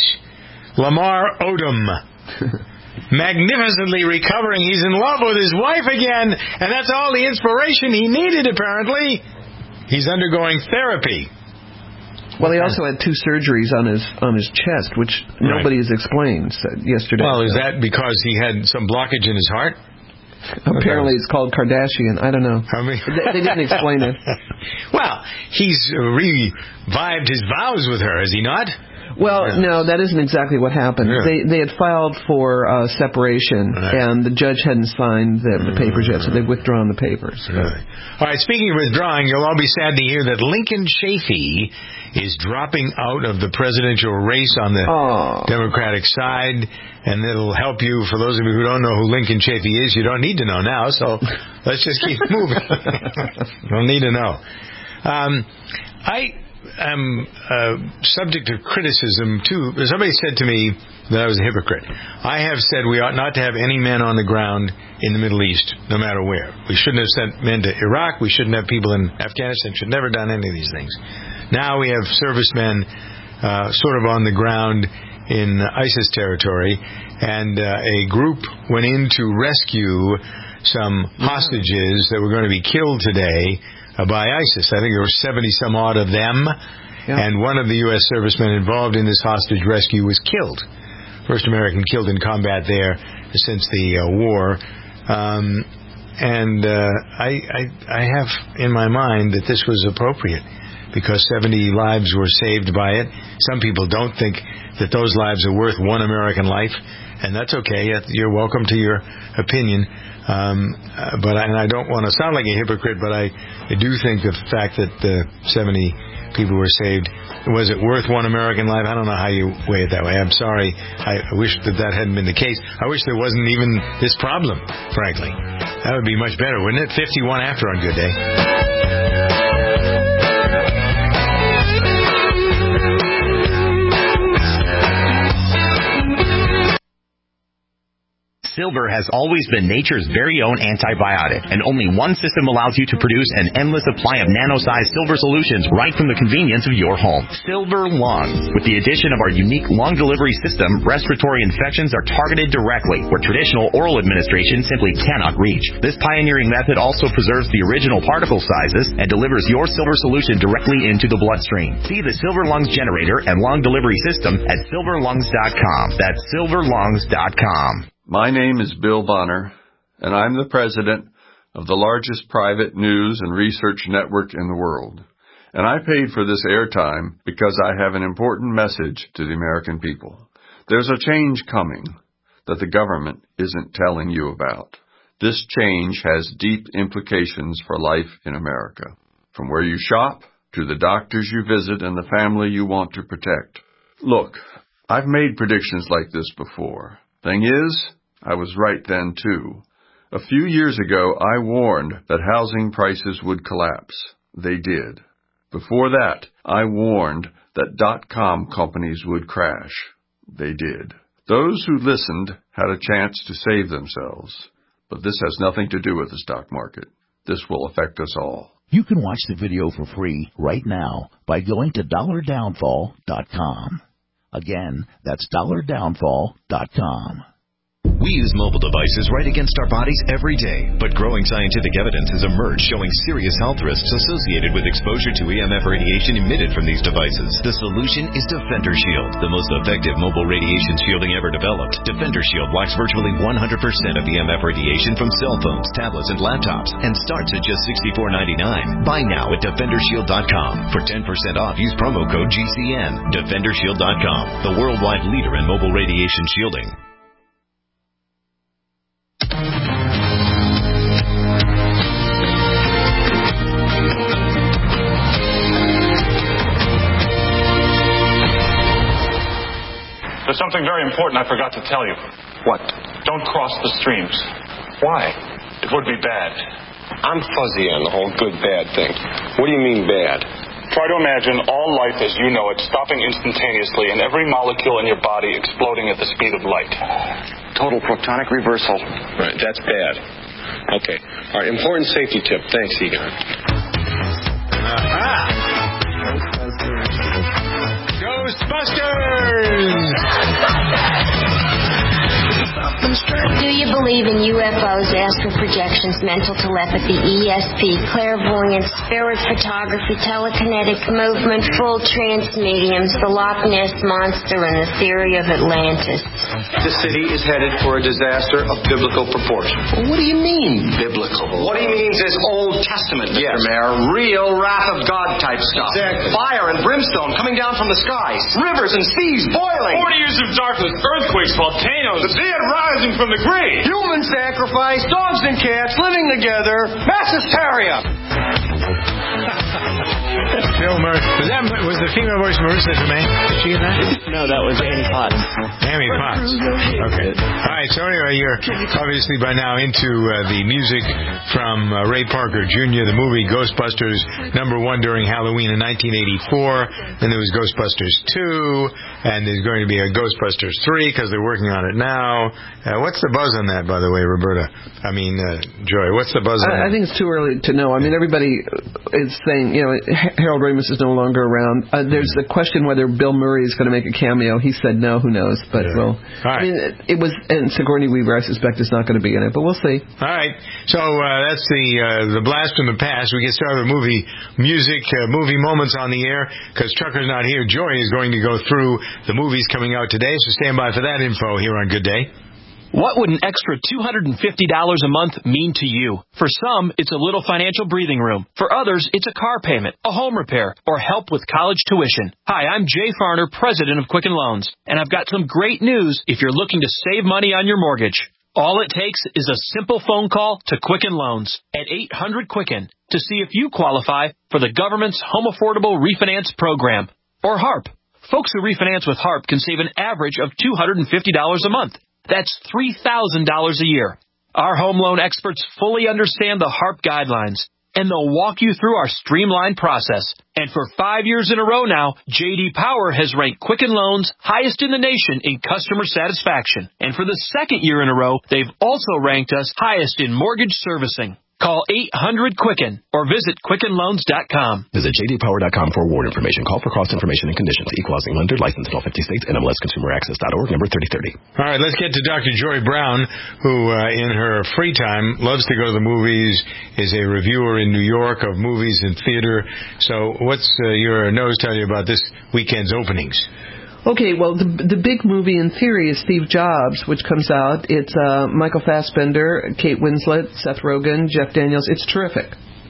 Lamar Odom. Magnificently recovering. He's in love with his wife again, and that's all the inspiration he needed, apparently. He's undergoing therapy. Well, he also had 2 surgeries on his chest, which nobody has explained yesterday. Well, is that because he had some blockage in his heart? Apparently it's called Kardashian. I don't know. They didn't explain it. Well, he's revived his vows with her, has he not? Well, no, that isn't exactly what happened. Yeah. They had filed for separation, and the judge hadn't signed the papers yet, so they've withdrawn the papers. Really? All right, speaking of withdrawing, you'll all be sad to hear that Lincoln Chafee is dropping out of the presidential race on the Democratic side, and it'll help you. For those of you who don't know who Lincoln Chafee is, you don't need to know now, so let's just keep moving. Don't need to know. am subject to criticism, too. Somebody said to me that I was a hypocrite. I have said we ought not to have any men on the ground in the Middle East, no matter where. We shouldn't have sent men to Iraq. We shouldn't have people in Afghanistan. Should never done any of these things. Now we have servicemen sort of on the ground in ISIS territory, and a group went in to rescue some hostages that were going to be killed today by ISIS. I think there were 70-some odd of them, and one of the U.S. servicemen involved in this hostage rescue was killed. First American killed in combat there since the war. I have in my mind that this was appropriate because 70 lives were saved by it. Some people don't think that those lives are worth one American life, and that's okay. You're welcome to your opinion. But I don't want to sound like a hypocrite, but I do think the fact that 70 people were saved, was it worth one American life? I don't know how you weigh it that way. I'm sorry. I wish that hadn't been the case. I wish there wasn't even this problem, frankly. That would be much better, wouldn't it? 51 after on Good Day. Silver has always been nature's very own antibiotic, and only one system allows you to produce an endless supply of nano-sized silver solutions right from the convenience of your home. Silver Lungs. With the addition of our unique lung delivery system, respiratory infections are targeted directly, where traditional oral administration simply cannot reach. This pioneering method also preserves the original particle sizes and delivers your silver solution directly into the bloodstream. See the Silver Lungs generator and lung delivery system at silverlungs.com. That's silverlungs.com. My name is Bill Bonner, and I'm the president of the largest private news and research network in the world. And I paid for this airtime because I have an important message to the American people. There's a change coming that the government isn't telling you about. This change has deep implications for life in America, from where you shop to the doctors you visit and the family you want to protect. Look, I've made predictions like this before. Thing is, I was right then, too. A few years ago, I warned that housing prices would collapse. They did. Before that, I warned that .com companies would crash. They did. Those who listened had a chance to save themselves. But this has nothing to do with the stock market. This will affect us all. You can watch the video for free right now by going to $downfall.com. Again, that's $downfall.com. We use mobile devices right against our bodies every day, but growing scientific evidence has emerged showing serious health risks associated with exposure to EMF radiation emitted from these devices. The solution is Defender Shield, the most effective mobile radiation shielding ever developed. Defender Shield blocks virtually 100% of EMF radiation from cell phones, tablets, and laptops, and starts at just $64.99. Buy now at DefenderShield.com. For 10% off, use promo code GCN. DefenderShield.com, the worldwide leader in mobile radiation shielding. There's something very important I forgot to tell you. What? Don't cross the streams. Why? It would be bad. I'm fuzzy on the whole good-bad thing. What do you mean bad? Try to imagine all life as you know it stopping instantaneously and every molecule in your body exploding at the speed of light. Total protonic reversal. Right, that's bad. Okay. All right, important safety tip. Thanks, Egon. Ghostbusters! Do you believe in UFOs, astral projections, mental telepathy, ESP, clairvoyance, spirit photography, telekinetic movement, full trance mediums, the Loch Ness Monster, and the theory of Atlantis? The city is headed for a disaster of biblical proportion. What do you mean, biblical? What he means is Old Testament, Mr. Mayor. Real wrath of God type stuff. Exactly. Fire and brimstone coming down from the skies. Rivers and seas boiling. 40 years of darkness, earthquakes, volcanoes. The dead rising from the grave. Human sacrifice, dogs and cats living together. Mass hysteria. Bill Murray. Was the female voice Marissa Tomei? Was she in that? No, that was Annie Potts. Annie Potts. Okay. All right, so anyway, you're obviously by now into the music from Ray Parker Jr., the movie Ghostbusters #1 during Halloween in 1984. Then there was Ghostbusters 2, and there's going to be a Ghostbusters 3 because they're working on it now. What's the buzz on that, by the way, Roberta? Joy, what's the buzz on that? I think it's too early to know. I mean, everybody is saying, Harold Ramis is no longer around. There's the question whether Bill Murray is going to make a cameo. He said no, who knows? But, I mean, it was, and Sigourney Weaver, I suspect, is not going to be in it, but we'll see. All right. So that's the blast from the past. We get started with movie moments on the air because Trucker's not here. Joy is going to go through the movies coming out today, so stand by for that info here on Good Day. What would an extra $250 a month mean to you? For some, it's a little financial breathing room. For others, it's a car payment, a home repair, or help with college tuition. Hi, I'm Jay Farner, president of Quicken Loans, and I've got some great news if you're looking to save money on your mortgage. All it takes is a simple phone call to Quicken Loans at 800-QUICKEN to see if you qualify for the government's Home Affordable Refinance Program, or HARP. Folks who refinance with HARP can save an average of $250 a month. That's $3,000 a year. Our home loan experts fully understand the HARP guidelines, and they'll walk you through our streamlined process. And for 5 years in a row now, J.D. Power has ranked Quicken Loans highest in the nation in customer satisfaction. And for the second year in a row, they've also ranked us highest in mortgage servicing. Call 800-QUICKEN or visit QuickenLoans.com. Visit jdpower.com for award information. Call for cost information and conditions. Equal housing lender. Licensed in all 50 states. NMLSConsumerAccess.org. Number 3030. All right, let's get to Dr. Joy Brown, who in her free time loves to go to the movies, is a reviewer in New York of movies and theater. So what's your nose tell you about this weekend's openings? Okay, well, the big movie in theory is Steve Jobs, which comes out. It's Michael Fassbender, Kate Winslet, Seth Rogen, Jeff Daniels. It's terrific.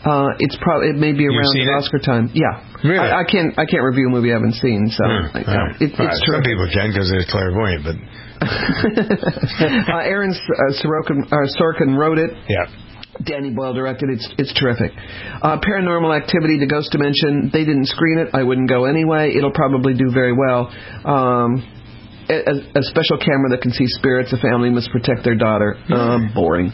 It may be around the Oscar time. Yeah, really? I can't review a movie I haven't seen. So it's terrific. Some people can because they're clairvoyant, but Aaron Sorkin wrote it. Yeah. Danny Boyle directed. It's terrific. Paranormal Activity, The Ghost Dimension. They didn't screen it. I wouldn't go anyway. It'll probably do very well. A special camera that can see spirits. A family must protect their daughter. Boring.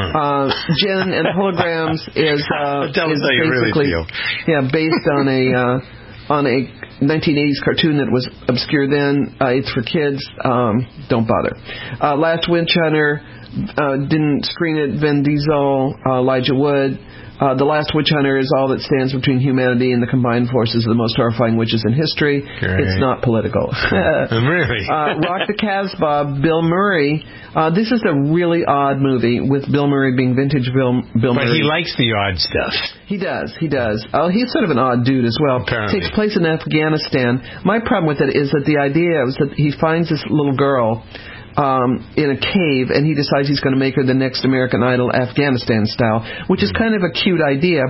Jen and Holograms is basically based on a 1980s cartoon that was obscure then. It's for kids. Don't bother. Last Witch Hunter. Didn't screen it. Vin Diesel, Elijah Wood. The Last Witch Hunter is all that stands between humanity and the combined forces of the most horrifying witches in history. Great. It's not political. Really? Rock the Casbah, Bill Murray. This is a really odd movie with Bill Murray being vintage Bill Murray. But he likes the odd stuff. He does. He's sort of an odd dude as well. Apparently. Takes place in Afghanistan. My problem with it is that the idea was that he finds this little girl in a cave, and he decides he's going to make her the next American Idol Afghanistan style, which is kind of a cute idea.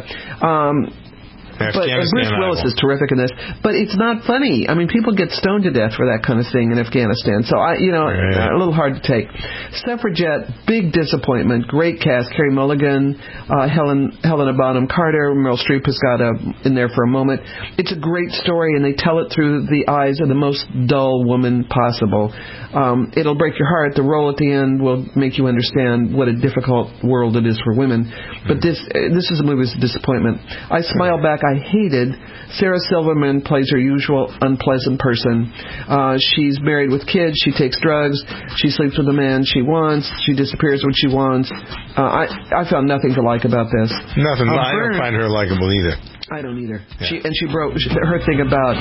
But Bruce Willis is terrific in this, but it's not funny. I mean, people get stoned to death for that kind of thing in Afghanistan, so a little hard to take. Suffragette, big disappointment. Great cast: Carey Mulligan, Helena Bonham Carter, Meryl Streep has got in there for a moment. It's a great story, and they tell it through the eyes of the most dull woman possible. It'll break your heart. The role at the end will make you understand what a difficult world it is for women. But this is a movie that's a disappointment. I smile back. I hated Sarah Silverman plays her usual unpleasant person. She's married with kids. She takes drugs. She sleeps with the man she wants. She disappears when she wants. I found nothing to like about this. Nothing. I don't find her likable either. I don't either. Yeah. She broke her thing about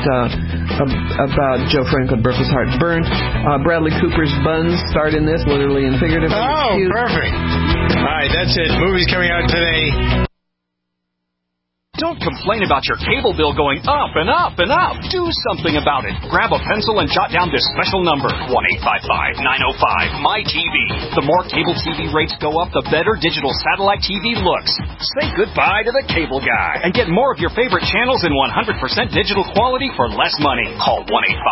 Joe Franklin broke his heart. Burned. Bradley Cooper's buns starred in this, literally and figuratively. Oh, perfect. All right, that's it. Movies coming out today. Don't complain about your cable bill going up and up and up. Do something about it. Grab a pencil and jot down this special number, 1-855-905-MY-TV. The more cable TV rates go up, the better digital satellite TV looks. Say goodbye to the cable guy and get more of your favorite channels in 100% digital quality for less money. Call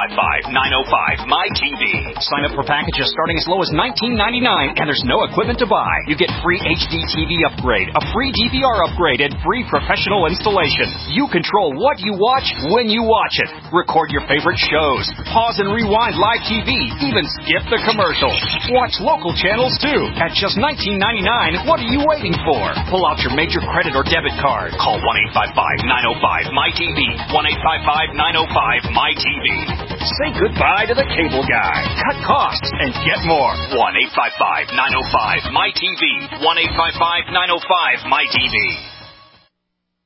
1-855-905-MY-TV. Sign up for packages starting as low as $19.99, and there's no equipment to buy. You get free HD TV upgrade, a free DVR upgrade, and free professional installation. installation. You control what you watch when you watch it. Record your favorite shows. Pause and rewind live TV. Even skip the commercials. Watch local channels too. At just $19.99, what are you waiting for? Pull out your major credit or debit card. Call 1-855-905-MyTV. 1-855-905-MyTV. Say goodbye to the cable guy. Cut costs and get more. 1-855-905-MyTV. 1-855-905-MyTV.